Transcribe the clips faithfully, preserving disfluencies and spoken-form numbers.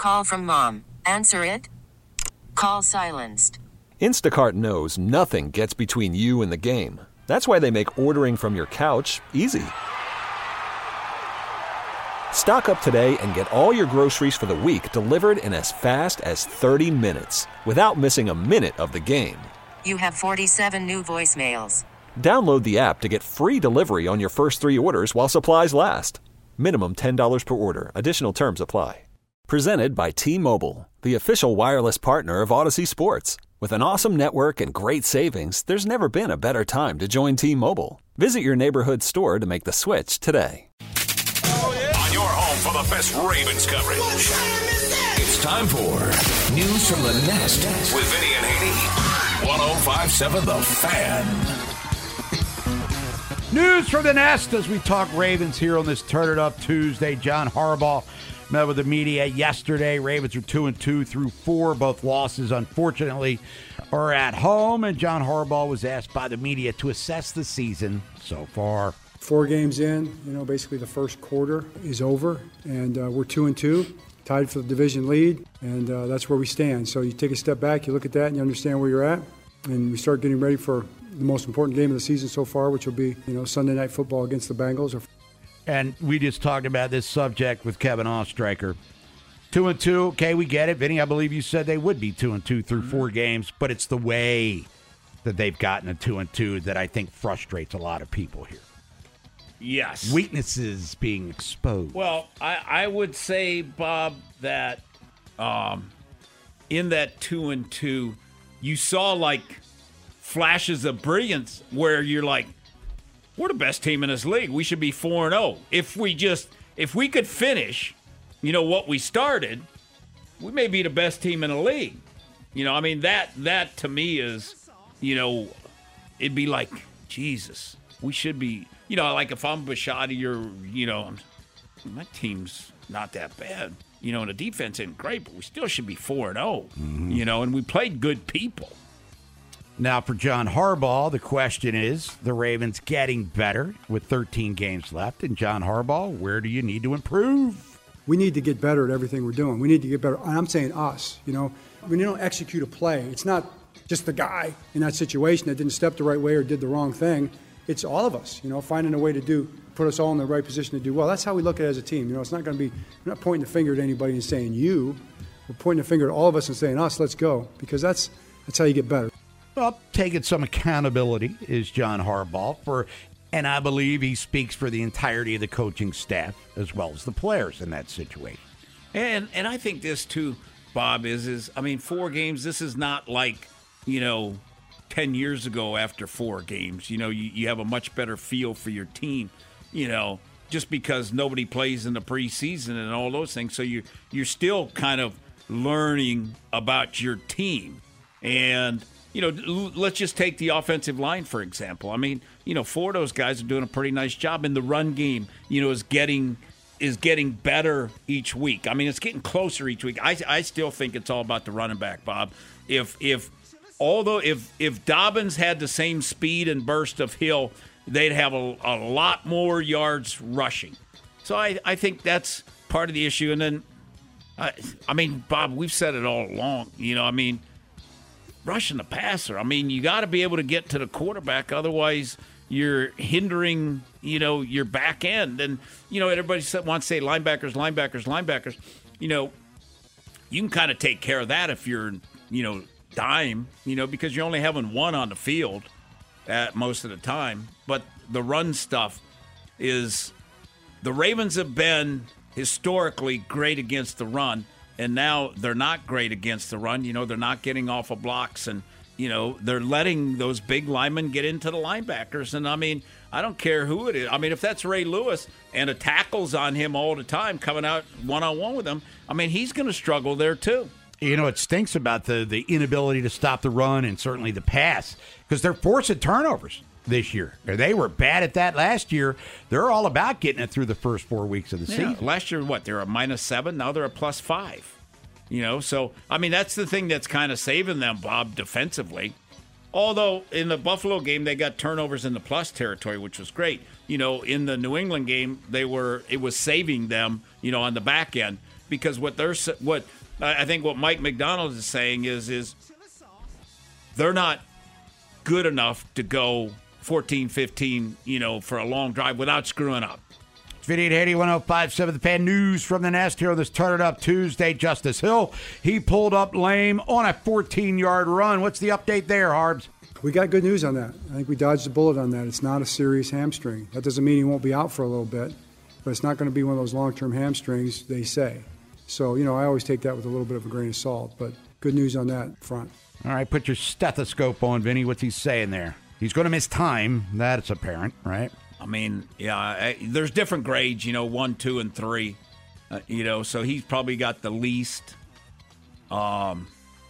Call from mom. Answer it. Call silenced. Instacart knows nothing gets between you and the game. That's why they make ordering from your couch easy. Stock up today and get all your groceries for the week delivered in as fast as thirty minutes without missing a minute of the game. You have forty-seven new voicemails. Download the app to get free delivery on your first three orders while supplies last. Minimum ten dollars per order. Additional terms apply. Presented by T-Mobile, the official wireless partner of Odyssey Sports. With an awesome network and great savings, there's never been a better time to join T-Mobile. Visit your neighborhood store to make the switch today. Oh, yeah. On your home for the best Ravens coverage. It's time for News from the Nest with Vinny and Haney. one oh five point seven The Fan. News from the Nest as we talk Ravens here on this Turn It Up Tuesday. John Harbaugh met with the media yesterday. Ravens are two and two through four. Both losses, unfortunately, are at home. And John Harbaugh was asked by the media to assess the season so far. Four games in, you know, basically the first quarter is over, and uh, we're two and two, tied for the division lead, and uh, that's where we stand. So you take a step back, you look at that, and you understand where you're at, and we start getting ready for the most important game of the season so far, which will be, you know, Sunday Night Football against the Bengals. And we just talked about this subject with Kevin Ostreicher. Two and two, okay, we get it. Vinny, I believe you said they would be two and two through four games, but it's the way that they've gotten a two and two that I think frustrates a lot of people here. Yes. Weaknesses being exposed. Well, I, I would say, Bob, that um, in that two and two, you saw like flashes of brilliance where you're like, we're the best team in this league. We should be four and oh. If we just, if we could finish, you know, what we started, we may be the best team in the league. You know, I mean, that, that to me is, you know, it'd be like, Jesus, we should be, you know, like if I'm Bisciotti or, you know, my team's not that bad. You know, and the defense isn't great, but we still should be four and oh, mm-hmm. you know, and we played good people. Now, for John Harbaugh, the question is, the Ravens getting better with thirteen games left? And John Harbaugh, where do you need to improve? We need to get better at everything we're doing. We need to get better. And I'm saying us, you know. When you don't execute a play, it's not just the guy in that situation that didn't step the right way or did the wrong thing. It's all of us, you know, finding a way to do, put us all in the right position to do well. That's how we look at it as a team. You know, it's not going to be, we're not pointing the finger at anybody and saying you. We're pointing the finger at all of us and saying us, let's go. Because that's that's how you get better. Well, taking some accountability is John Harbaugh for, and I believe he speaks for the entirety of the coaching staff as well as the players in that situation. And and I think this too, Bob, is is I mean, four games. This is not like, you know, ten years ago after four games. You know, you, you have a much better feel for your team. You know, just because nobody plays in the preseason and all those things, so you you're still kind of learning about your team. And you know, let's just take the offensive line, for example. I mean, you know, four of those guys are doing a pretty nice job. In the run game, you know, is getting is getting better each week. I mean, it's getting closer each week. I I still think it's all about the running back, Bob. If if although if if Dobbins had the same speed and burst of Hill, they'd have a, a lot more yards rushing. So I, I think that's part of the issue. And then, I, I mean, Bob, we've said it all along. You know, I mean, rushing the passer. I mean, you got to be able to get to the quarterback. Otherwise, you're hindering, you know, your back end. And, you know, everybody wants to say linebackers, linebackers, linebackers. You know, you can kind of take care of that if you're, you know, dime, you know, because you're only having one on the field at most of the time. But the run stuff is the Ravens have been historically great against the run. And now they're not great against the run. You know, they're not getting off of blocks. And, you know, they're letting those big linemen get into the linebackers. And, I mean, I don't care who it is. I mean, if that's Ray Lewis and a tackle's on him all the time, coming out one-on-one with him, I mean, he's going to struggle there too. You know, it stinks about the, the inability to stop the run and certainly the pass because they're forcing turnovers this year. They were bad at that last year. They're all about getting it through the first four weeks of the yeah, season. Last year, what, they were a minus seven? Now they're a plus five. You know, so, I mean, that's the thing that's kind of saving them, Bob, defensively. Although, in the Buffalo game, they got turnovers in the plus territory, which was great. You know, in the New England game, they were it was saving them, you know, on the back end. because what they're what I think what Mike Macdonald is saying is is they're not good enough to go fourteen fifteen, you know, for a long drive without screwing up. Vinny and Haney, one oh five point seven The Fan. News from the Nest here on this Turn It Up Tuesday. Justice Hill, he pulled up lame on a fourteen-yard run. What's the update there, Harbs? We got good news on that. I think we dodged a bullet on that. It's not a serious hamstring. That doesn't mean he won't be out for a little bit, but it's not going to be one of those long-term hamstrings, they say. So, you know, I always take that with a little bit of a grain of salt, but good news on that front. All right, put your stethoscope on, Vinny. What's he saying there? He's going to miss time. That's apparent, right? I mean, yeah, I, there's different grades, you know, one, two, and three. Uh, you know, so he's probably got the least. Um,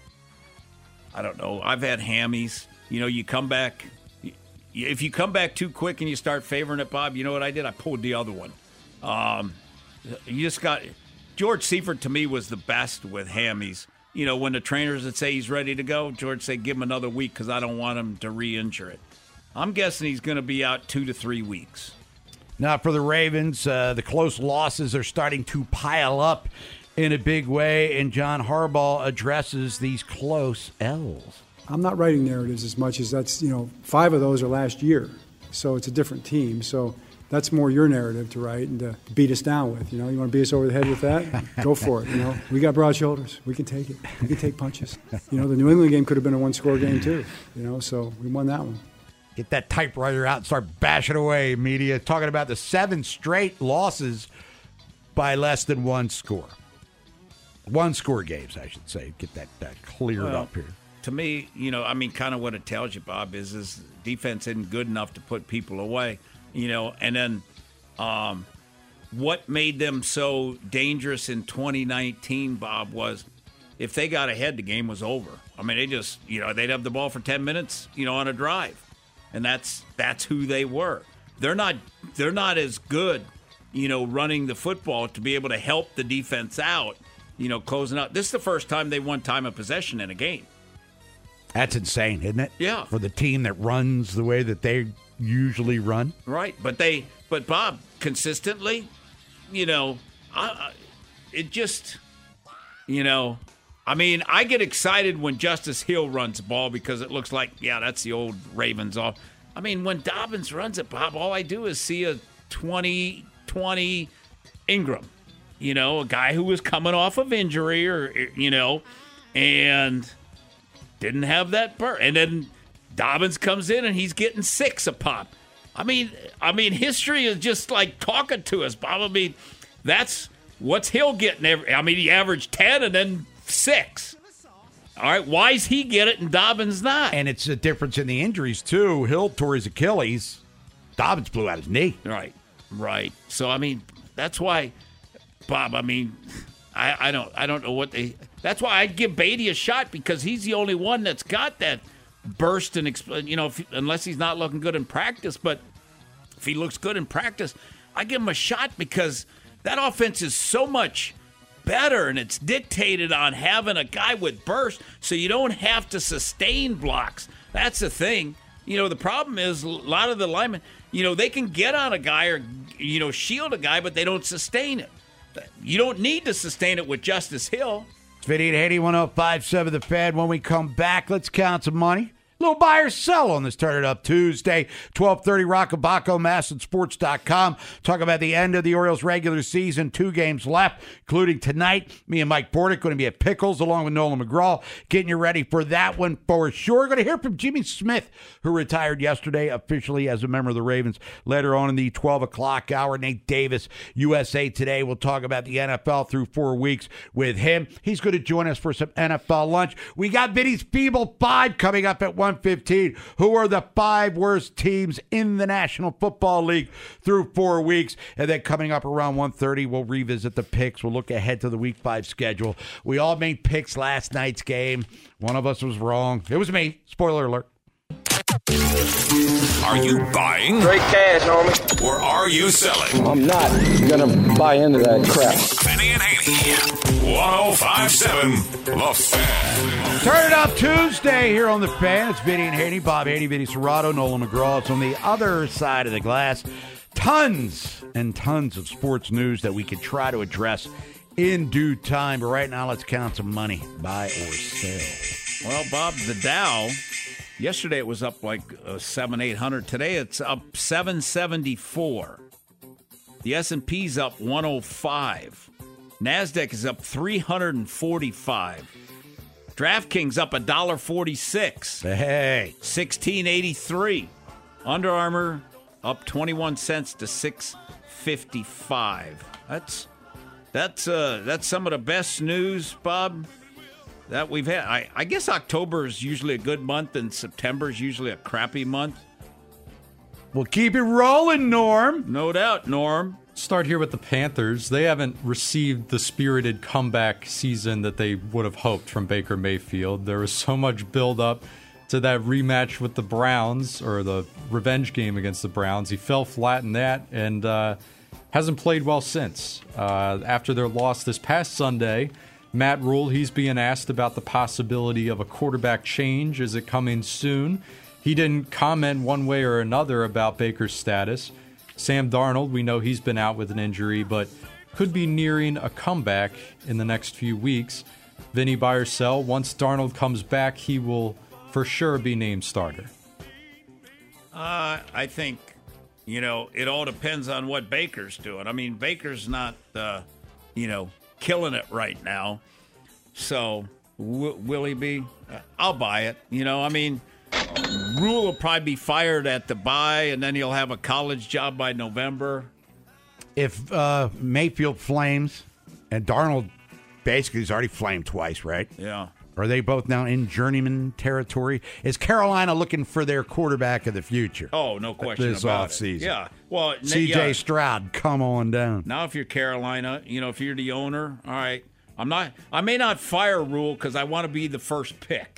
I don't know. I've had hammies. You know, you come back. If you come back too quick and you start favoring it, Bob, you know what I did? I pulled the other one. Um, you just got George Seifert to me was the best with hammies. You know, when the trainers would say he's ready to go, George said, give him another week because I don't want him to re-injure it. I'm guessing he's going to be out two to three weeks. Now, for the Ravens, uh, the close losses are starting to pile up in a big way, and John Harbaugh addresses these close L's. I'm not writing narratives as much as that's, you know, five of those are last year. So it's a different team. So that's more your narrative to write and to beat us down with. You know, you want to beat us over the head with that? Go for it. You know, we got broad shoulders. We can take it. We can take punches. You know, the New England game could have been a one-score game too. You know, so we won that one. Get that typewriter out and start bashing away, media. Talking about the seven straight losses by less than one score. One-score games, I should say. Get that, that cleared well, up here. To me, you know, I mean, kind of what it tells you, Bob, is is defense isn't good enough to put people away, you know. And then um, what made them so dangerous in twenty nineteen, Bob, was if they got ahead, the game was over. I mean, they just, you know, they'd have the ball for ten minutes, you know, on a drive. And that's that's who they were. They're not they're not as good, you know, running the football to be able to help the defense out, you know, closing out. This is the first time they won time of possession in a game. That's insane, isn't it? Yeah. For the team that runs the way that they usually run. Right. But they but Bob, consistently, you know, I, I, it just, you know, I mean, I get excited when Justice Hill runs the ball because it looks like, yeah, that's the old Ravens off. I mean, when Dobbins runs it, Bob, all I do is see a twenty twenty Ingram, you know, a guy who was coming off of injury or, you know, and didn't have that burst. And then Dobbins comes in and he's getting six a pop. I mean, I mean, history is just like talking to us, Bob. I mean, that's what's Hill getting every, I mean, he averaged ten and then six. All right, why is he get it and Dobbins not? And it's a difference in the injuries, too. Hill tore his Achilles. Dobbins blew out his knee. Right, right. So, I mean, that's why, Bob, I mean, I, I don't I don't know what they – that's why I'd give Beatty a shot because he's the only one that's got that burst and, you know, if, unless he's not looking good in practice. But if he looks good in practice, I give him a shot because that offense is so much – better, and it's dictated on having a guy with burst so you don't have to sustain blocks. That's the thing. You know, the problem is a lot of the linemen, you know, they can get on a guy or, you know, shield a guy, but they don't sustain it. You don't need to sustain it with Justice Hill. It's Vinny and Haney, one oh five point seven The Fan. When we come back, let's count some money. A little buy or sell on this Turn It Up Tuesday, twelve thirty Rockabaco, Masson Sports dot com. Talk about the end of the Orioles regular season. Two games left, including tonight. Me and Mike Bordick going to be at Pickles along with Nolan McGraw, getting you ready for that one for sure. Going to hear from Jimmy Smith, who retired yesterday officially as a member of the Ravens. Later on in the twelve o'clock hour, Nate Davis, U S A Today. We'll talk about the N F L through four weeks with him. He's going to join us for some N F L lunch. We got Vinny's Feeble Five coming up at one fifteen. Who are the five worst teams in the National Football League through four weeks? And then coming up around one thirty, we'll revisit the picks. We'll look ahead to the week five schedule. We all made picks last night's game. One of us was wrong. It was me. Spoiler alert. Are you buying? Straight cash, homie. Or are you selling? I'm not gonna buy into that crap. Vinny and Haney, one oh five point seven The Fan. Turn It Up Tuesday here on The Fan. It's Vinny and Haney, Bob Haney, Vinny Serrato, Nolan McGraw. It's on the other side of the glass. Tons and tons of sports news that we could try to address in due time. But right now, let's count some money. Buy or sell. Well, Bob, the Dow, yesterday it was up like uh, seven, eight hundred. Today it's up seven seventy-four. The S and P's up one oh five. NASDAQ is up three forty-five. DraftKings up one dollar forty-six. Hey. sixteen eighty-three. Under Armour up twenty-one cents to six fifty-five. That's that's uh that's some of the best news, Bob, that we've had. I, I guess October is usually a good month and September is usually a crappy month. Well, keep it rolling, Norm. No doubt, Norm. Start here with the Panthers. They haven't received the spirited comeback season that they would have hoped from Baker Mayfield. There was so much build-up to that rematch with the Browns, or the revenge game against the Browns. He fell flat in that and uh, hasn't played well since. Uh, after their loss this past Sunday, Matt Rule, he's being asked about the possibility of a quarterback change. Is it coming soon? He didn't comment one way or another about Baker's status. Sam Darnold, we know he's been out with an injury, but could be nearing a comeback in the next few weeks. Vinny, buy or sell? Once Darnold comes back, he will for sure be named starter. Uh, I think, you know, it all depends on what Baker's doing. I mean, Baker's not, uh, you know, killing it right now. So, w- will he be? Uh, I'll buy it. You know, I mean, Rule will probably be fired at the bye, and then he'll have a college job by November. If uh, Mayfield flames, and Darnold basically has already flamed twice, right? Yeah. Are they both now in journeyman territory? Is Carolina looking for their quarterback of the future? Oh, no question this about offseason. it. Yeah. Well, C J yeah. Stroud, come on down. Now, if you're Carolina, you know, if you're the owner, all right, I'm not. I may not fire Rule because I want to be the first pick.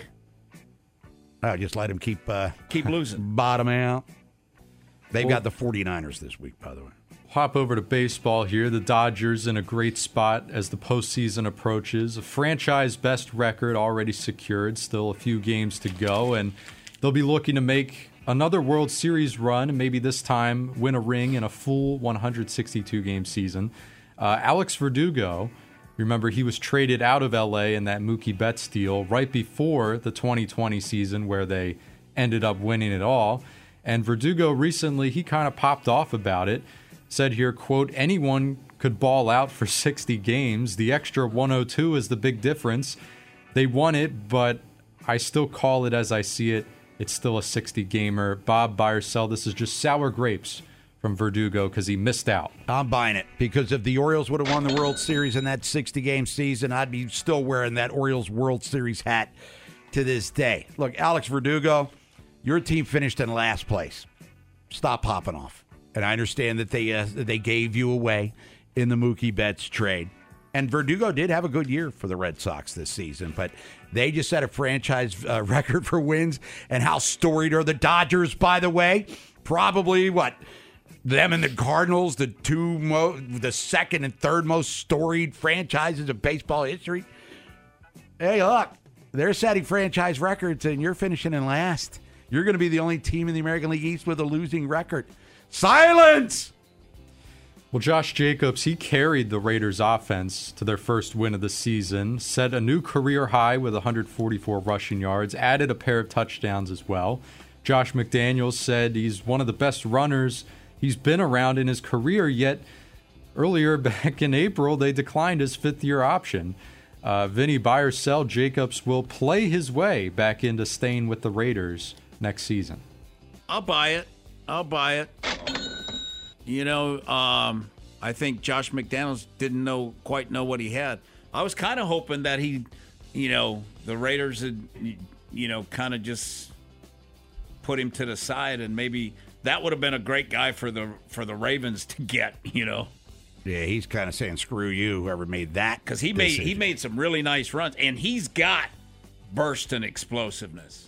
Oh, just let him keep uh, keep losing, bottom out. They've well, got the 49ers this week, by the way. Hop over to baseball here. The Dodgers in a great spot as the postseason approaches. A franchise best record already secured. Still a few games to go, and they'll be looking to make another World Series run, and maybe this time win a ring in a full one hundred sixty-two game season. Uh, Alex Verdugo, remember he was traded out of L A in that Mookie Betts deal right before the twenty twenty season where they ended up winning it all. And Verdugo recently, he kind of popped off about it. Said here, quote, anyone could ball out for sixty games. The extra one oh two is the big difference. They won it, but I still call it as I see it. It's still a sixty-gamer. Bob, buy or sell? This is just sour grapes from Verdugo because he missed out. I'm buying it because if the Orioles would have won the World Series in that sixty-game season, I'd be still wearing that Orioles World Series hat to this day. Look, Alex Verdugo, your team finished in last place. Stop popping off. And I understand that they uh, they gave you away in the Mookie Betts trade. And Verdugo did have a good year for the Red Sox this season, but they just set a franchise uh, record for wins. And how storied are the Dodgers, by the way? Probably, what, them and the Cardinals, the two mo- the second and third most storied franchises of baseball history. Hey, look, they're setting franchise records, and you're finishing in last. You're going to be the only team in the American League East with a losing record. Silence! Well, Josh Jacobs, he carried the Raiders offense to their first win of the season, set a new career high with one hundred forty-four rushing yards, added a pair of touchdowns as well. Josh McDaniels said he's one of the best runners he's been around in his career, yet earlier back in April, they declined his fifth-year option. Uh, Vinny, buy or sell, Jacobs will play his way back into staying with the Raiders next season. I'll buy it. I'll buy it. You know, um, I think Josh McDaniels didn't know quite know what he had. I was kind of hoping that he, you know, the Raiders had, you know, kind of just put him to the side, and maybe that would have been a great guy for the for the Ravens to get. You know. Yeah, he's kind of saying screw you, whoever made that. Because he made he made some really nice runs, and he's got burst and explosiveness.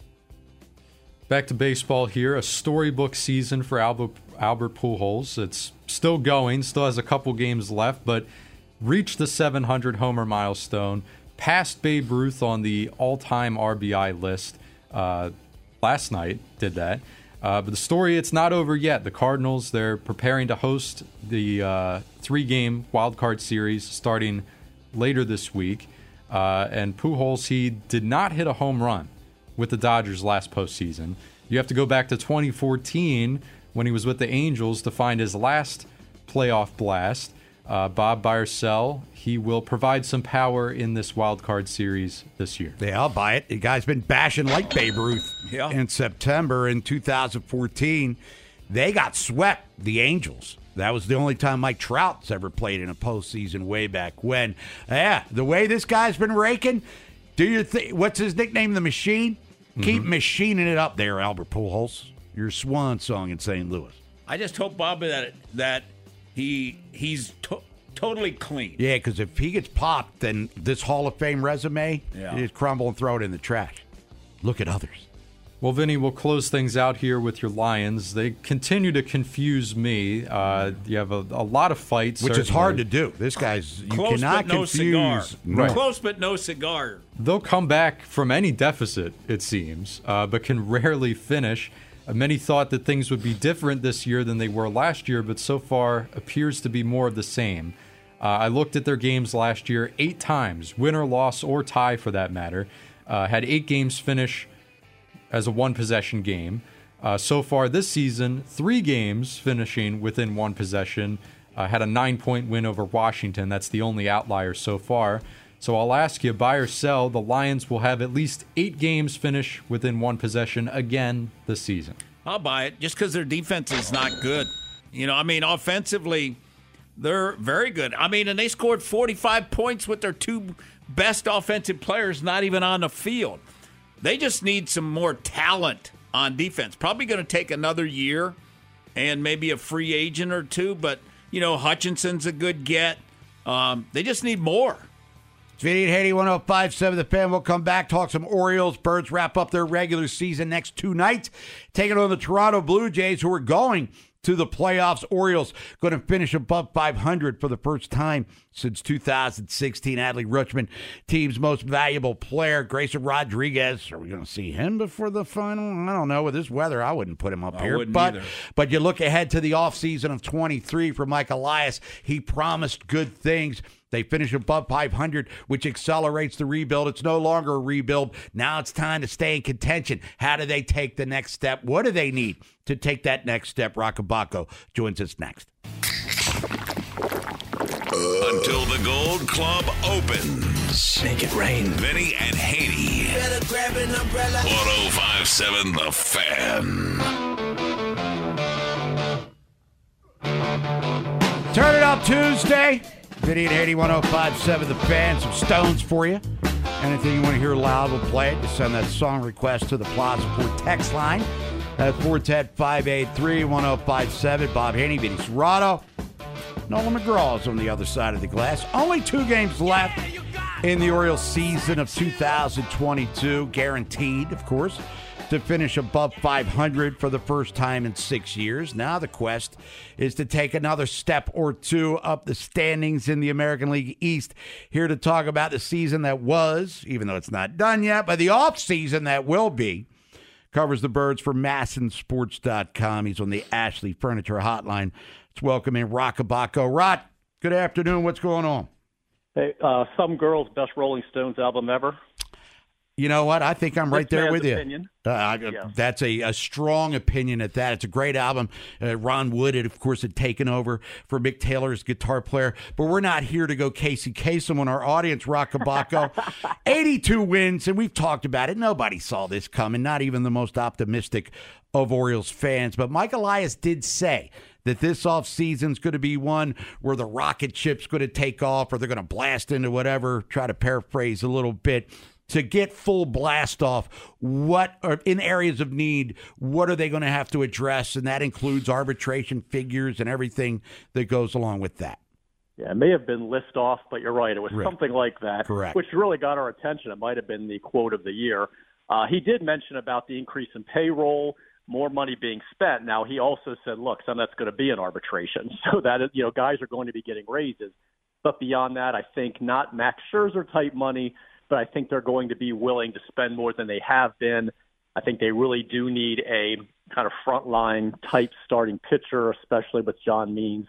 Back to baseball here. A storybook season for Albert, Albert Pujols. It's still going, still has a couple games left, but reached the seven hundred homer milestone, passed Babe Ruth on the all-time R B I list. Uh, last night, did that. Uh, but the story, it's not over yet. The Cardinals, they're preparing to host the uh, three-game wild card series starting later this week. Uh, and Pujols, he did not hit a home run with the Dodgers last postseason. You have to go back to twenty fourteen when he was with the Angels to find his last playoff blast. Uh, Bob Biercell, he will provide some power in this wild card series this year. Yeah, I'll buy it. The guy's been bashing like Babe Ruth yeah. in September in two thousand fourteen. They got swept, the Angels. That was the only time Mike Trout's ever played in a postseason way back when. Yeah, the way this guy's been raking, do you think, what's his nickname, the Machine? Mm-hmm. Keep machining it up there, Albert Pujols. Your swan song in Saint Louis. I just hope, Bob, that that he he's to- totally clean. Yeah, because if he gets popped, then this Hall of Fame resume yeah. is crumble and throw it in the trash. Look at others. Well, Vinny, we'll close things out here with your Lions. They continue to confuse me. Uh, you have a, a lot of fights. Which certainly. is hard to do. This guy's, you Close cannot but no confuse. Cigar. No. Close but no cigar. They'll come back from any deficit, it seems, uh, but can rarely finish. Uh, many thought that things would be different this year than they were last year, but so far appears to be more of the same. Uh, I looked at their games last year eight times, win or loss or tie for that matter. Uh, had eight games finish as a one-possession game. Uh, so far this season, three games finishing within one possession. Uh, had a nine-point win over Washington. That's the only outlier so far. So I'll ask you, buy or sell, the Lions will have at least eight games finish within one possession again this season. I'll buy it just because their defense is not good. You know, I mean, offensively, they're very good. I mean, and they scored forty-five points with their two best offensive players not even on the field. They just need some more talent on defense. Probably going to take another year and maybe a free agent or two, but, you know, Hutchinson's a good get. Um, they just need more. It's Vinny and Haney, one oh five point seven The Fan. We'll come back, talk some Orioles. Birds wrap up their regular season next two nights, taking on the Toronto Blue Jays, who are going to the playoffs. Orioles going to finish above five hundred for the first time since two thousand sixteen. Adley Rutschman, team's most valuable player. Grayson Rodriguez, are we going to see him before the final? I don't know. With this weather, I wouldn't put him up I here. wouldn't But, either. but you look ahead to the offseason of twenty-three for Mike Elias. He promised good things. They finish above five hundred, which accelerates the rebuild. It's no longer a rebuild. Now it's time to stay in contention. How do they take the next step? What do they need to take that next step? Rockabaco joins us next. Until the Gold Club opens. Make it rain. Vinny and Haney. Better grab an umbrella. one oh five point seven The Fan. Turn it up Tuesday. Vinny and Haney, one oh five point seven The Fan. Some Stones for you. Anything you want to hear loud, we'll play it. Just send that song request to the Plaza four text line at four one zero, five eight three, one oh five seven. Bob Haney, Vinny Serrato. Nolan McGraw is on the other side of the glass. Only two games left in the Orioles season of two thousand twenty-two. Guaranteed, of course, to finish above five hundred for the first time in six years. Now the quest is to take another step or two up the standings in the American League East. Here to talk about the season that was, even though it's not done yet, but the offseason that will be. Covers the Birds for Masson Sports dot com. He's on the Ashley Furniture Hotline. Let's welcome in Rockabaco. Rot, good afternoon. What's going on? Hey, uh, Some Girls' best Rolling Stones album ever. You know what? I think I'm right This there man's with opinion. you. Uh, Yeah. That's a, a strong opinion at that. It's a great album. Uh, Ron Wood, had, of course, had taken over for Mick Taylor as guitar player. But we're not here to go Casey Kasem on our audience, Rockabaco. eighty-two wins, and we've talked about it. Nobody saw this coming, not even the most optimistic of Orioles fans. But Mike Elias did say that this offseason is going to be one where the rocket ship's going to take off or they're going to blast into whatever, try to paraphrase a little bit. To get full blast off, what are in areas of need, what are they going to have to address? And that includes arbitration figures and everything that goes along with that. Yeah, it may have been list off, but you're right. It was Right. something like that, Correct. which really got our attention. It might have been the quote of the year. Uh, he did mention about the increase in payroll, more money being spent. Now, he also said, look, some of that's going to be in arbitration. So that, is, you know, guys are going to be getting raises. But beyond that, I think not Max Scherzer type money, but I think they're going to be willing to spend more than they have been. I think they really do need a kind of frontline type starting pitcher, especially with John Means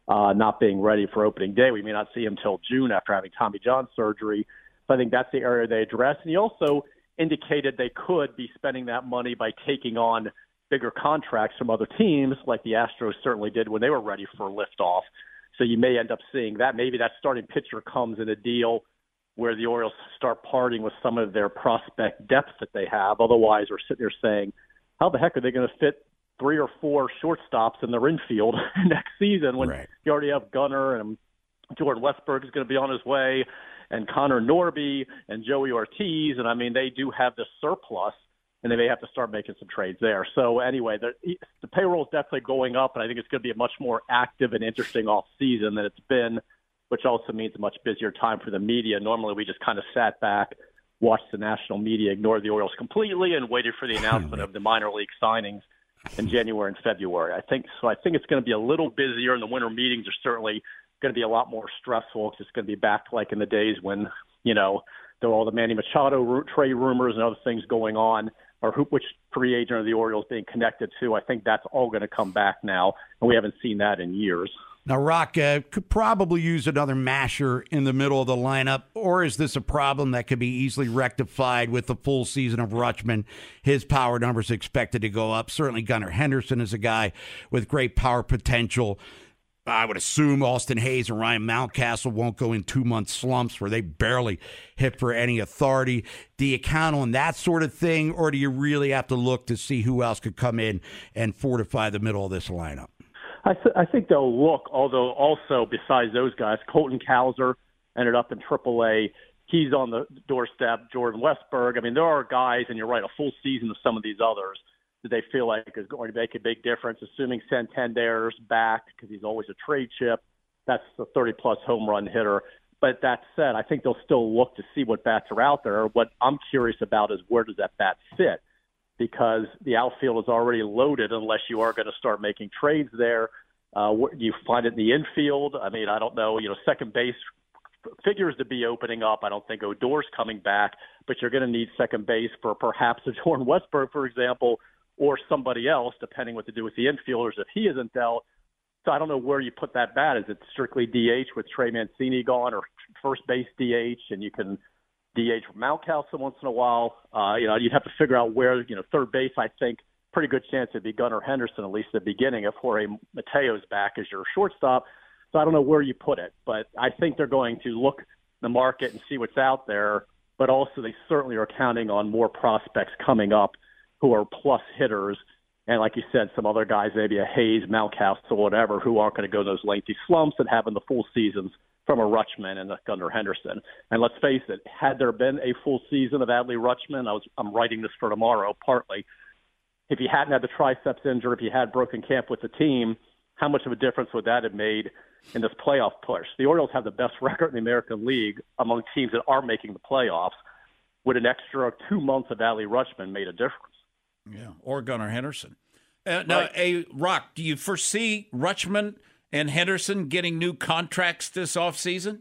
uh, not being ready for opening day. We may not see him till June after having Tommy John surgery. So I think that's the area they address. And he also indicated they could be spending that money by taking on bigger contracts from other teams, like the Astros certainly did when they were ready for liftoff. So you may end up seeing that. Maybe that starting pitcher comes in a deal where the Orioles start parting with some of their prospect depth that they have. Otherwise, we're sitting there saying, how the heck are they going to fit three or four shortstops in their infield next season when right. you already have Gunnar and Jordan Westburg is going to be on his way, and Connor Norby and Joey Ortiz. And, I mean, they do have this surplus, and they may have to start making some trades there. So, anyway, the, the payroll is definitely going up, and I think it's going to be a much more active and interesting off season than it's been, which also means a much busier time for the media. Normally we just kind of sat back, watched the national media ignore the Orioles completely, and waited for the announcement of the minor league signings in January and February. I think so. I think it's going to be a little busier, and the winter meetings are certainly going to be a lot more stressful because it's going to be back like in the days when, you know, there were all the Manny Machado trade rumors and other things going on, or who, which free agent of the Orioles being connected to. I think that's all going to come back now, and we haven't seen that in years. Now, Rock uh, could probably use another masher in the middle of the lineup, or is this a problem that could be easily rectified with the full season of Rutschman? His power numbers expected to go up. Certainly Gunnar Henderson is a guy with great power potential. I would assume Austin Hayes and Ryan Mountcastle won't go in two-month slumps where they barely hit for any authority. Do you count on that sort of thing, or do you really have to look to see who else could come in and fortify the middle of this lineup? I, th- I think they'll look, although also besides those guys, Colton Cowser ended up in triple A. He's on the doorstep. Jordan Westburg. I mean, there are guys, and you're right, a full season of some of these others that they feel like is going to make a big difference, assuming Santander's back because he's always a trade chip. That's the thirty-plus home run hitter. But that said, I think they'll still look to see what bats are out there. What I'm curious about is where does that bat fit? Because the outfield is already loaded unless you are going to start making trades there. Uh, you find it in the infield. I mean, I don't know. You know, second base figures to be opening up. I don't think Odor's coming back, but you're going to need second base for perhaps a Jordan Westburg, for example, or somebody else, depending what to do with the infielders if he isn't dealt. So I don't know where you put that bat. Is it strictly D H with Trey Mancini gone, or first base D H, and you can D H from Mountcastle once in a while? Uh, you know, you'd have to figure out where, you know, third base, I think, pretty good chance it'd be Gunnar Henderson, at least at the beginning, if Jorge Mateo's back as your shortstop. So I don't know where you put it, but I think they're going to look the market and see what's out there, but also they certainly are counting on more prospects coming up who are plus hitters. And like you said, some other guys, maybe a Hayes, Mountcastle, whatever, who aren't going to go those lengthy slumps and having the full seasons from a Rutschman and a Gunnar Henderson. And let's face it, had there been a full season of Adley Rutschman, I was, I'm writing this for tomorrow partly, if he hadn't had the triceps injury, if he had broken camp with the team, how much of a difference would that have made in this playoff push? The Orioles have the best record in the American League among teams that are making the playoffs. Would an extra two months of Adley Rutschman made a difference? Yeah, or Gunnar Henderson. Uh, now, right. a Rock, do you foresee Rutschman and Henderson getting new contracts this offseason?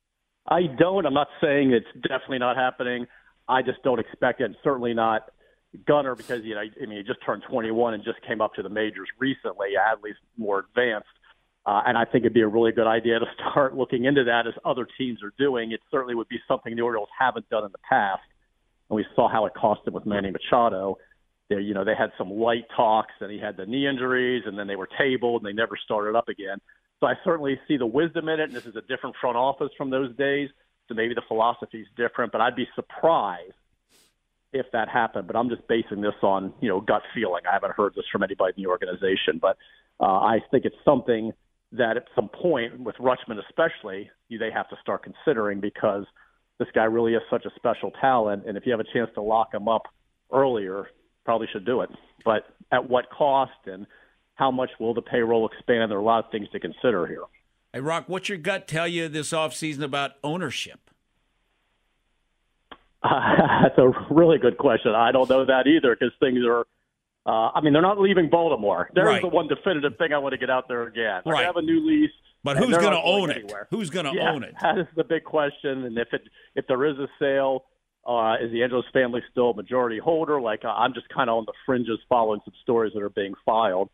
I don't. I'm not saying it's definitely not happening. I just don't expect it, and certainly not Gunnar, because, you know, I mean, he just turned twenty-one and just came up to the majors recently, Adley's more advanced. Uh, and I think it'd be a really good idea to start looking into that as other teams are doing. It certainly would be something the Orioles haven't done in the past. And we saw how it cost them with Manny Machado. They, you know, they had some light talks, and he had the knee injuries, and then they were tabled, and they never started up again. So I certainly see the wisdom in it, and this is a different front office from those days, so maybe the philosophy is different. But I'd be surprised if that happened. But I'm just basing this on, you know, gut feeling. I haven't heard this from anybody in the organization. But uh, I think it's something that at some point, with Rutschman especially, you, they have to start considering, because this guy really is such a special talent, and if you have a chance to lock him up earlier, probably should do it. But at what cost, and how much will the payroll expand? There are a lot of things to consider here. Hey, Rock, what's your gut tell you this offseason about ownership? Uh, that's a really good question. I don't know that either, because things are uh, – I mean, they're not leaving Baltimore. There's right. the one definitive thing I want to get out there again. They right. have a new lease. But who's going to own it? Anywhere. Who's going to yeah, own it? That is the big question. And if it if there is a sale, uh, is the Angelos family still a majority holder? Like, uh, I'm just kind of on the fringes following some stories that are being filed.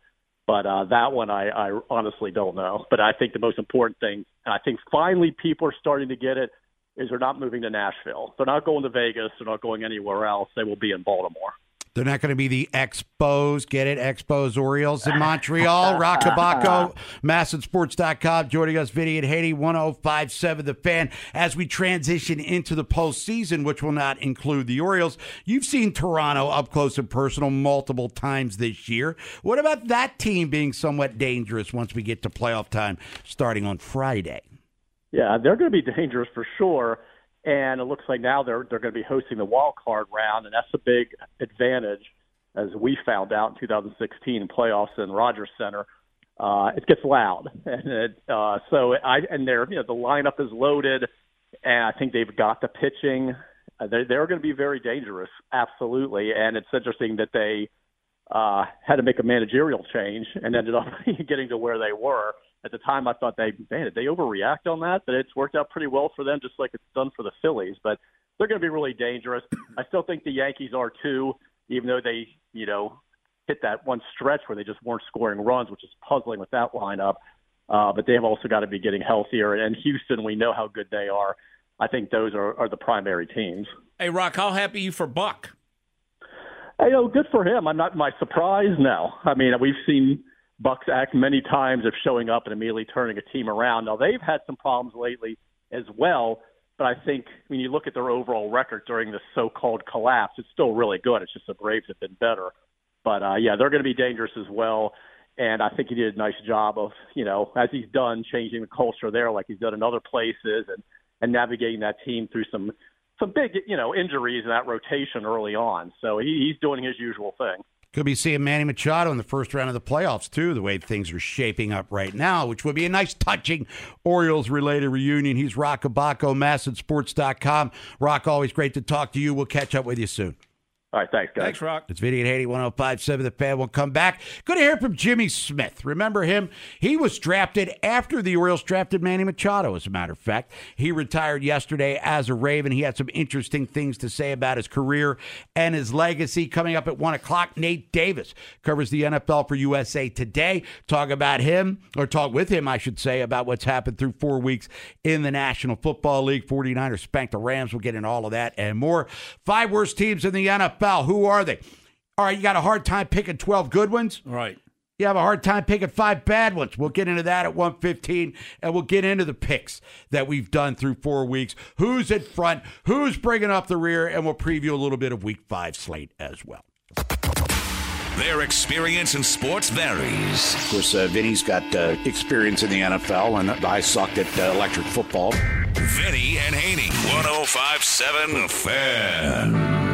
But uh, that one, I, I honestly don't know. But I think the most important thing, and I think finally people are starting to get it, is they're not moving to Nashville. They're not going to Vegas. They're not going anywhere else. They will be in Baltimore. They're not going to be the Expos. Get it? Expos Orioles in Montreal. Rock Cabaco, Masson Sports dot com. Joining us, Vinny and Haney, one oh five point seven The Fan. As we transition into the postseason, which will not include the Orioles, you've seen Toronto up close and personal multiple times this year. What about that team being somewhat dangerous once we get to playoff time starting on Friday? Yeah, they're going to be dangerous for sure. And it looks like now they're they're going to be hosting the wild card round, and that's a big advantage, as we found out in two thousand sixteen in playoffs in Rogers Center. Uh, it gets loud, and it, uh, so I and they're you know the lineup is loaded, and I think they've got the pitching. Uh, they're they're going to be very dangerous, absolutely. And it's interesting that they uh, had to make a managerial change and ended up getting to where they were. At the time, I thought they, man, did they overreact on that? But it's worked out pretty well for them, just like it's done for the Phillies. But they're going to be really dangerous. I still think the Yankees are too, even though they, you know, hit that one stretch where they just weren't scoring runs, which is puzzling with that lineup. Uh, but they have also got to be getting healthier. And Houston, we know how good they are. I think those are, are the primary teams. Hey, Rock, how happy are you for Buck? Hey, you know, good for him. I'm not my surprise now. I mean, we've seen Bucks act many times of showing up and immediately turning a team around. Now, they've had some problems lately as well, but I think when you look at their overall record during this so-called collapse, it's still really good. It's just the Braves have been better. But, uh, yeah, they're going to be dangerous as well, and I think he did a nice job of, you know, as he's done, changing the culture there like he's done in other places and, and navigating that team through some, some big, you know, injuries in that rotation early on. So he, he's doing his usual thing. Could be seeing Manny Machado in the first round of the playoffs, too, the way things are shaping up right now, which would be a nice, touching Orioles-related reunion. He's Rock Cabaco, Masson Sports dot com. Rock, always great to talk to you. We'll catch up with you soon. All right, thanks, guys. Thanks, Rock. It's Vinny and Haney, one oh five point seven The Fan. We'll come back. Good to hear from Jimmy Smith. Remember him? He was drafted after the Orioles drafted Manny Machado, as a matter of fact. He retired yesterday as a Raven. He had some interesting things to say about his career and his legacy. Coming up at one o'clock, Nate Davis covers the N F L for U S A Today. Talk about him, or talk with him, I should say, about what's happened through four weeks in the National Football League. forty-niners spanked the Rams. We'll get into all of that and more. Five worst teams in the N F L. Who are they? All right, you got a hard time picking twelve good ones? Right. You have a hard time picking five bad ones. We'll get into that at one fifteen, and we'll get into the picks that we've done through four weeks. Who's at front? Who's bringing up the rear? And we'll preview a little bit of week five slate as well. Their experience in sports varies. Of course, uh, Vinny's got uh, experience in the N F L, and I sucked at uh, electric football. Vinny and Haney, one oh five point seven The Fan.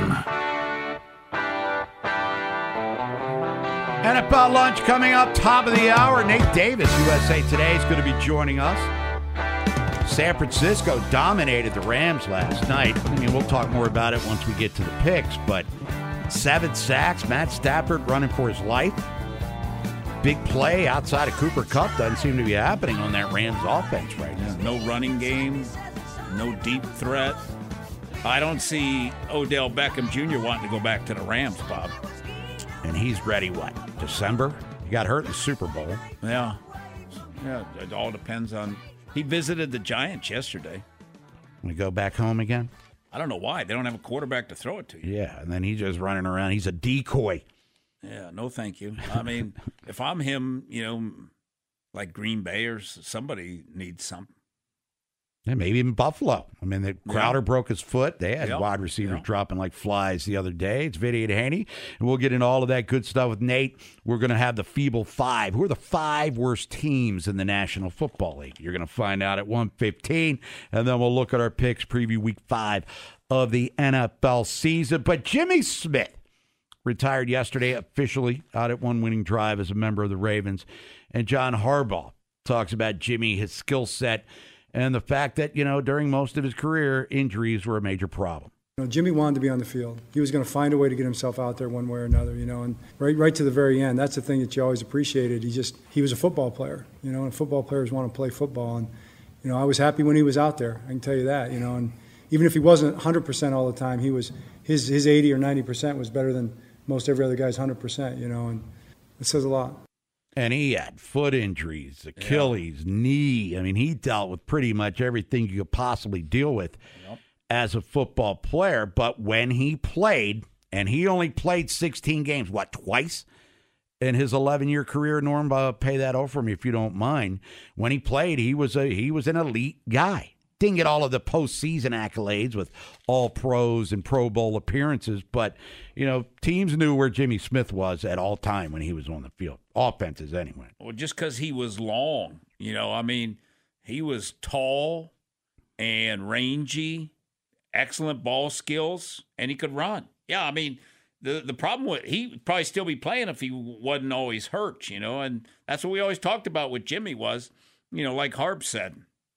N F L lunch coming up, top of the hour. Nate Davis, U S A Today, is going to be joining us. San Francisco dominated the Rams last night. I mean, we'll talk more about it once we get to the picks, but seven sacks, Matt Stafford running for his life. Big play outside of Cooper Kupp doesn't seem to be happening on that Rams offense right now. No running game, no deep threat. I don't see Odell Beckham Junior wanting to go back to the Rams, Bob. And he's ready, what, December? He got hurt in the Super Bowl. Yeah. Yeah, it all depends on... He visited the Giants yesterday. We go back home again? I don't know why. They don't have a quarterback to throw it to you. Yeah, and then he's just running around. He's a decoy. Yeah, no thank you. I mean, if I'm him, you know, like Green Bay or somebody needs something. And maybe even Buffalo. I mean, the Crowder yeah. broke his foot. They had yep. wide receivers yep. dropping like flies the other day. It's Vinny and Haney, and we'll get into all of that good stuff with Nate. We're going to have the feeble five. Who are the five worst teams in the National Football League? You're going to find out at one fifteen, and then we'll look at our picks, preview week five of the N F L season. But Jimmy Smith retired yesterday, officially out at one winning drive as a member of the Ravens. And John Harbaugh talks about Jimmy, his skill set, and the fact that, you know, during most of his career, injuries were a major problem. You know, Jimmy wanted to be on the field. He was going to find a way to get himself out there one way or another, you know, and right right to the very end, that's the thing that you always appreciated. He just, he was a football player, you know, and football players want to play football. And, you know, I was happy when he was out there. I can tell you that, you know, and even if he wasn't one hundred percent all the time, he was, his, his eighty or ninety percent was better than most every other guy's one hundred percent, you know, and it says a lot. And he had foot injuries, Achilles, yeah. knee. I mean, he dealt with pretty much everything you could possibly deal with yep. as a football player. But when he played, and he only played sixteen games, what, twice in his eleven-year career? Norm, uh, pay that over for me if you don't mind. When he played, he was a he was an elite guy. Didn't get all of the postseason accolades with all pros and Pro Bowl appearances, but, you know, teams knew where Jimmy Smith was at all time when he was on the field. Offenses, anyway. Well, just because he was long, you know, I mean, he was tall and rangy, excellent ball skills, and he could run. Yeah, I mean, the the problem with he'd probably still be playing if he wasn't always hurt, you know, and that's what we always talked about with Jimmy was, you know, like Harb said.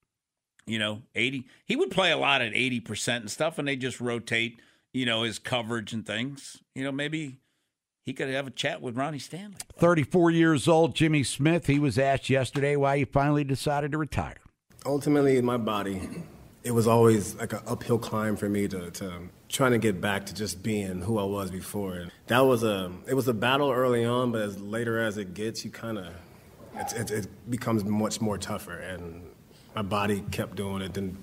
You know, eighty. He would play a lot at eighty percent and stuff, and they just rotate, you know, his coverage and things. You know, maybe he could have a chat with Ronnie Stanley. thirty-four years old, Jimmy Smith. He was asked yesterday why he finally decided to retire. Ultimately, in my body, it was always like an uphill climb for me to, to trying to get back to just being who I was before. And that was a it was a battle early on, but as later as it gets, you kind of it, it, it becomes much more tougher. And my body kept doing it. Then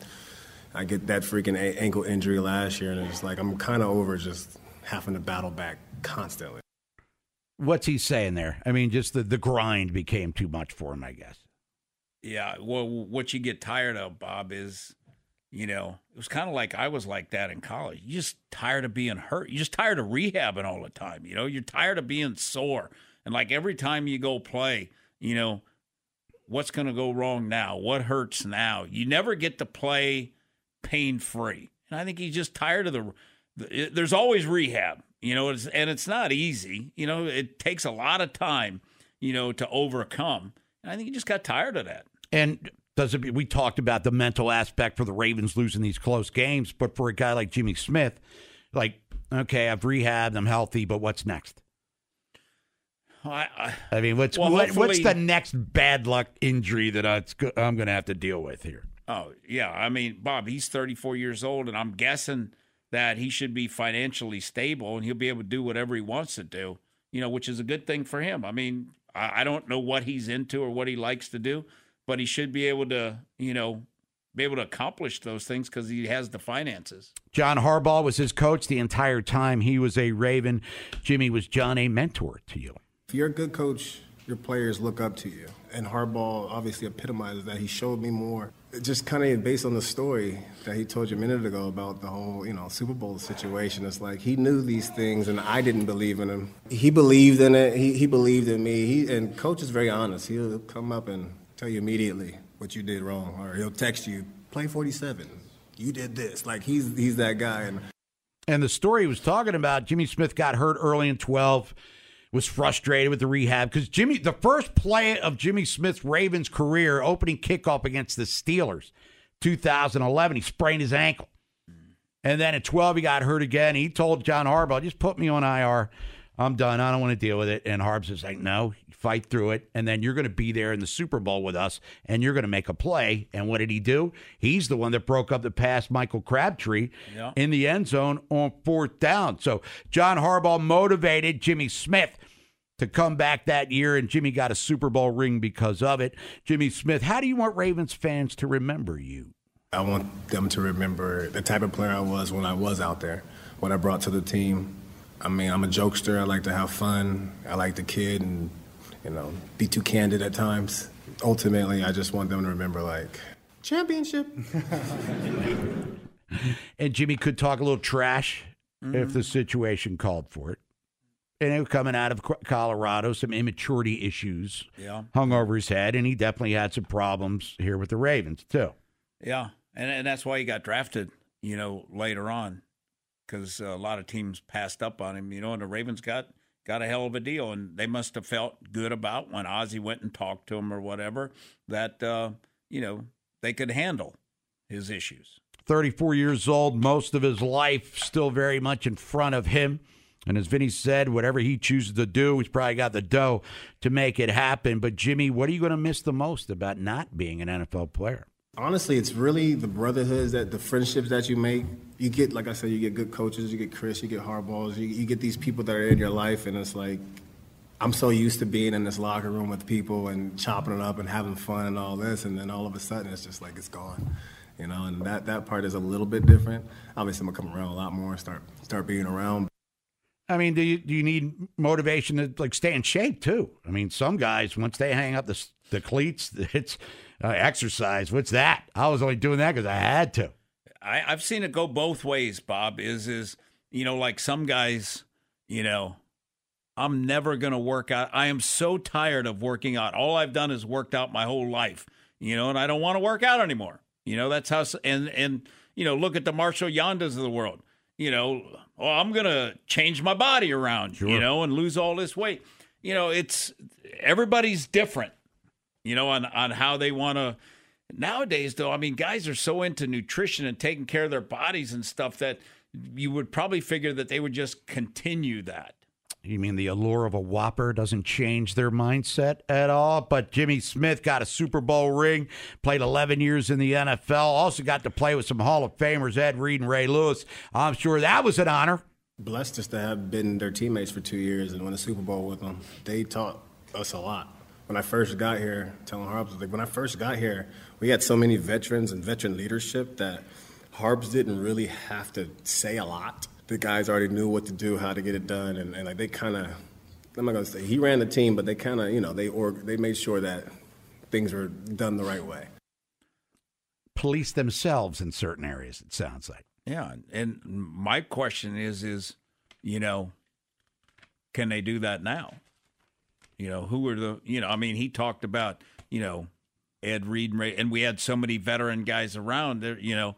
I get that freaking a- ankle injury last year, and it's like I'm kind of over just having to battle back constantly. What's he saying there? I mean, just the, the grind became too much for him, I guess. Yeah, well, what you get tired of, Bob, is, you know, it was kind of like I was like that in college. You're just tired of being hurt. You're just tired of rehabbing all the time, you know? You're tired of being sore. And, like, every time you go play, you know, what's going to go wrong now? What hurts now? You never get to play pain-free. And I think he's just tired of the, the – there's always rehab, you know, it's, and it's not easy. You know, it takes a lot of time, you know, to overcome. And I think he just got tired of that. And does it, we talked about the mental aspect for the Ravens losing these close games, but for a guy like Jimmy Smith, like, okay, I've rehabbed, I'm healthy, but what's next? I, I, I mean, what's well, what, what's the next bad luck injury that I, I'm going to have to deal with here? Oh, yeah. I mean, Bob, he's thirty-four years old, and I'm guessing that he should be financially stable, and he'll be able to do whatever he wants to do, you know, which is a good thing for him. I mean, I, I don't know what he's into or what he likes to do, but he should be able to, you know, be able to accomplish those things because he has the finances. John Harbaugh was his coach the entire time he was a Raven. Jimmy, was John a mentor to you? If you're a good coach, your players look up to you. And Harbaugh obviously epitomizes that. He showed me more. Just kind of based on the story that he told you a minute ago about the whole, you know, Super Bowl situation. It's like he knew these things, and I didn't believe in him. He believed in it. He, he believed in me. He, and Coach is very honest. He'll come up and tell you immediately what you did wrong. Or he'll text you, play forty-seven. You did this. Like, he's he's that guy. And, and the story he was talking about, Jimmy Smith got hurt early in twelve. Was frustrated with the rehab because Jimmy, the first play of Jimmy Smith's Ravens career, opening kickoff against the Steelers, two thousand eleven, he sprained his ankle. And then at twelve, he got hurt again. He told John Harbaugh, just put me on I R. I'm done. I don't want to deal with it. And Harb's just like, no, fight through it. And then you're going to be there in the Super Bowl with us, and you're going to make a play. And what did he do? He's the one that broke up the pass, Michael Crabtree, yeah. in the end zone on fourth down. So John Harbaugh motivated Jimmy Smith to come back that year, and Jimmy got a Super Bowl ring because of it. Jimmy Smith, how do you want Ravens fans to remember you? I want them to remember the type of player I was when I was out there, what I brought to the team. I mean, I'm a jokester. I like to have fun. I like to kid and, you know, be too candid at times. Ultimately, I just want them to remember, like, championship. And Jimmy could talk a little trash mm-hmm. if the situation called for it. And it was coming out of Colorado, some immaturity issues yeah. hung over his head, and he definitely had some problems here with the Ravens, too. Yeah, and, and that's why he got drafted, you know, later on. Because a lot of teams passed up on him, you know, and the Ravens got, got a hell of a deal. And they must have felt good about when Ozzie went and talked to him or whatever, that, uh, you know, they could handle his issues. thirty-four years old, most of his life still very much in front of him. And as Vinny said, whatever he chooses to do, he's probably got the dough to make it happen. But, Jimmy, what are you going to miss the most about not being an N F L player? Honestly, it's really the brotherhoods, that the friendships that you make. You get, like I said, you get good coaches, you get Chris, you get Harbaughs, you, you get these people that are in your life, and it's like, I'm so used to being in this locker room with people and chopping it up and having fun and all this, and then all of a sudden it's just like it's gone. You know, and that, that part is a little bit different. Obviously, I'm going to come around a lot more and start start being around. I mean, do you do you need motivation to like stay in shape too? I mean, some guys once they hang up the the cleats, it's uh, exercise. What's that? I was only doing that because I had to. I, I've seen it go both ways, Bob. Is is you know, like some guys, you know, I'm never going to work out. I am so tired of working out. All I've done is worked out my whole life, you know, and I don't want to work out anymore. You know, that's how, and, and you know, look at the Marshall Yondas of the world. You know, oh, I'm going to change my body around, sure. you know, and lose all this weight. You know, it's, everybody's different, you know, on, on how they want to. Nowadays, though, I mean, guys are so into nutrition and taking care of their bodies and stuff that you would probably figure that they would just continue that. You mean the allure of a Whopper doesn't change their mindset at all? But Jimmy Smith got a Super Bowl ring, played eleven years in the N F L, also got to play with some Hall of Famers, Ed Reed and Ray Lewis. I'm sure that was an honor. Blessed just to have been their teammates for two years and win a Super Bowl with them. They taught us a lot. When I first got here, telling Harbs, like when I first got here, we had so many veterans and veteran leadership that Harbs didn't really have to say a lot. The guys already knew what to do, how to get it done, and, and like they kind of, I'm not going to say he ran the team, but they kind of, you know, they or they made sure that things were done the right way. Police themselves in certain areas, it sounds like. Yeah, and my question is, is, you know, can they do that now? You know, who are the, you know, I mean, he talked about, you know, Ed Reed and Ray, and we had so many veteran guys around there, you know,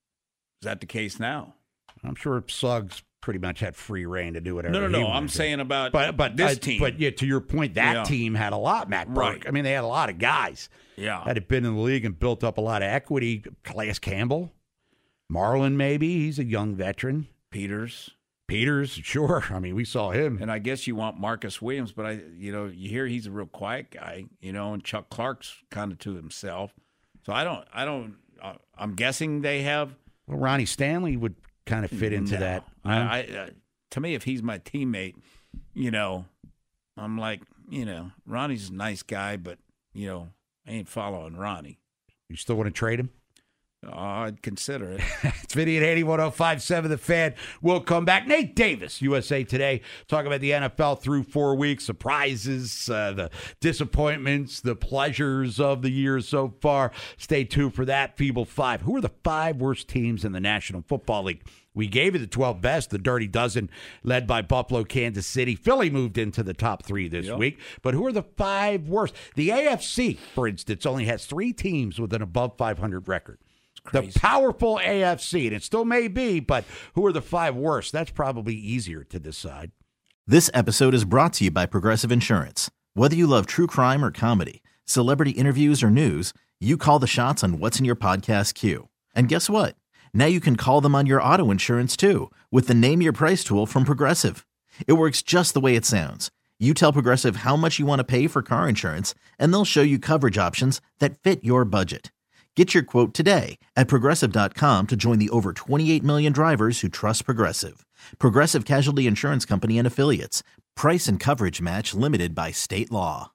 is that the case now? I'm sure Suggs pretty much had free reign to do whatever. No, no, he no. I'm to. saying about but, but, this uh, team. But yeah, to your point, that yeah. team had a lot, Matt Burke. Right. I mean, they had a lot of guys yeah. that had been in the league and built up a lot of equity. Calais Campbell, Marlon maybe. He's a young veteran. Peters. Peters, sure. I mean, we saw him. And I guess you want Marcus Williams, but, I, you know, you hear he's a real quiet guy, you know, and Chuck Clark's kind of to himself. So I don't, I don't, uh, I'm guessing they have. Well, Ronnie Stanley would kind of fit into no. that. I, I uh, to me, if he's my teammate, you know, I'm like, you know, Ronnie's a nice guy, but, you know, I ain't following Ronnie. You still want to trade him? Oh, I'd consider it. It's Vinny and Haney, one oh five point seven The Fan. We'll come back. Nate Davis, U S A Today, talking about the N F L through four weeks, surprises, uh, the disappointments, the pleasures of the year so far. Stay tuned for that. Feeble Five. Who are the five worst teams in the National Football League? We gave you the twelve best, the Dirty Dozen, led by Buffalo, Kansas City. Philly moved into the top three this yep. week. But who are the five worst? The A F C, for instance, only has three teams with an above five hundred record. The powerful A F C, and it still may be, but who are the five worst? That's probably easier to decide. This episode is brought to you by Progressive Insurance. Whether you love true crime or comedy, celebrity interviews or news, you call the shots on what's in your podcast queue. And guess what? Now you can call them on your auto insurance too with the Name Your Price tool from Progressive. It works just the way it sounds. You tell Progressive how much you want to pay for car insurance, and they'll show you coverage options that fit your budget. Get your quote today at Progressive dot com to join the over twenty-eight million drivers who trust Progressive. Progressive Casualty Insurance Company and Affiliates. Price and coverage match limited by state law.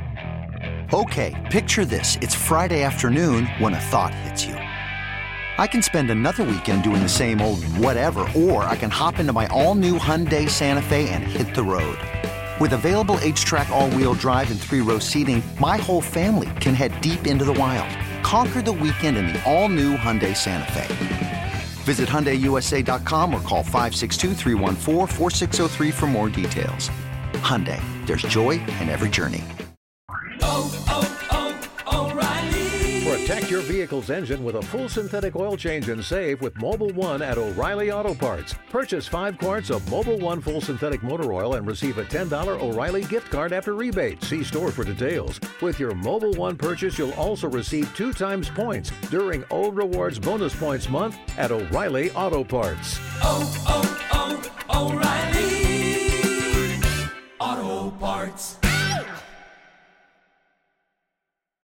Okay, picture this. It's Friday afternoon when a thought hits you. I can spend another weekend doing the same old whatever, or I can hop into my all-new Hyundai Santa Fe and hit the road. With available H-Track all-wheel drive and three-row seating, my whole family can head deep into the wild. Conquer the weekend in the all-new Hyundai Santa Fe. Visit Hyundai U S A dot com or call five six two, three one four, four six zero three for more details. Hyundai, there's joy in every journey. Oh, oh, oh, O'Reilly! Protect your vehicle's engine with a full synthetic oil change and save with Mobil one at O'Reilly Auto Parts. Purchase five quarts of Mobil one full synthetic motor oil and receive a ten dollars O'Reilly gift card after rebate. See store for details. With your Mobil one purchase, you'll also receive two times points during O Rewards Bonus Points Month at O'Reilly Auto Parts. Oh, oh, oh, O'Reilly Auto Parts.